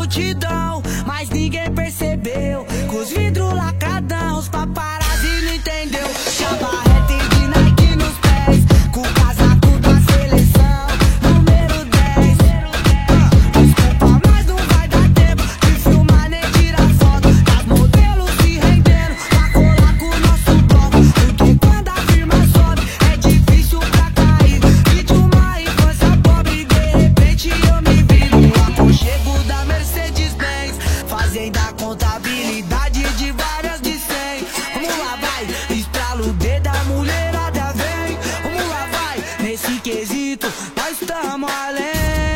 multidão, mas ninguém percebeu. Com os vidros lacradão, os paparazzi não entendeu. Chabarreta e de Nike nos pés, com o casaco da seleção, número 10. Desculpa, mas não vai dar tempo de filmar nem tirar foto das modelos se rendendo pra colar com o nosso bloco. Porque quando a firma sobe é difícil pra cair. E de uma infância pobre, de repente eu me vi no aconchego da Mercedes-Benz, fazendo a contabilidade de várias de 100. Vamos lá, vai, estrala o dedo, a mulherada vem. Vamos lá, vai, nesse quesito nós estamos além.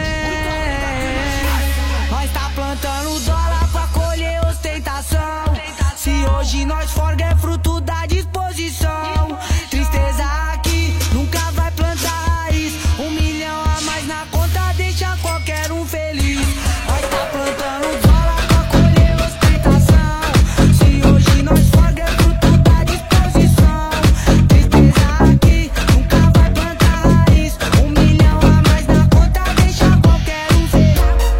Nós tá plantando dólar pra colher ostentação. Se hoje nós forga é fruto da disposição. Tristeza aqui nunca vai plantar raiz. 1 milhão a mais na conta deixa qualquer um feliz. Nós tá plantando dólar pra colher ostentação. Se hoje nós forga é fruto da disposição. Tristeza aqui nunca vai plantar raiz. 1 milhão a mais na conta deixa qualquer um feliz.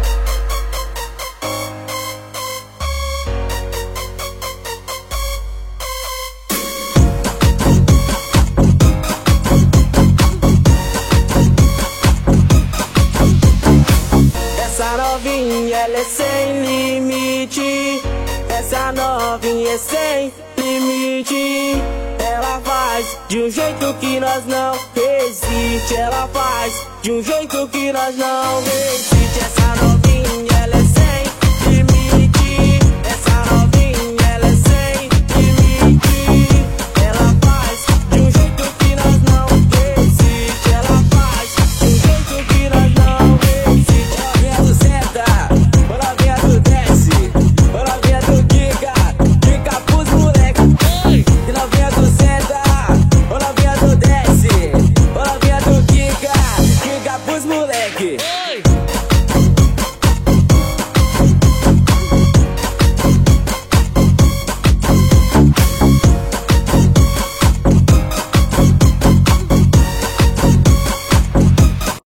Essa novinha, ela é sem limite. Essa novinha é sem limite. Ela faz de um jeito que nós não resiste. Ela faz de um jeito que nós não resiste. Essa novinha